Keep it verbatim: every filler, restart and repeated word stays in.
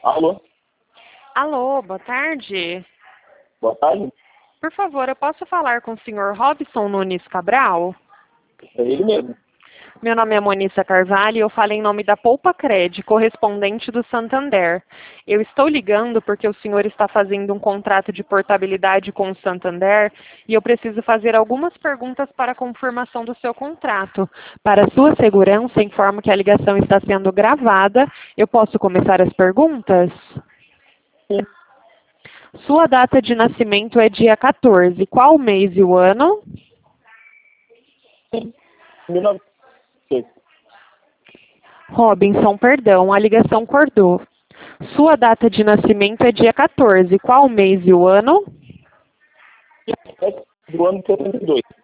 Alô? Alô, boa tarde. Boa tarde. Por favor, eu posso falar com o senhor Robson Nunes Cabral? É ele mesmo. Meu nome é Monissa Carvalho e eu falo em nome da Poupa Cred, correspondente do Santander. Eu estou ligando porque o senhor está fazendo um contrato de portabilidade com o Santander e eu preciso fazer algumas perguntas para a confirmação do seu contrato. Para sua segurança, informo que a ligação está sendo gravada. Eu posso começar as perguntas? Sim. Sua data de nascimento é dia quatorze. Qual o mês e o ano? Sim. mil e novecentos. Robinson, perdão, a ligação cortou. Sua data de nascimento é dia quatorze. Qual o mês e o ano? Do ano setenta e dois.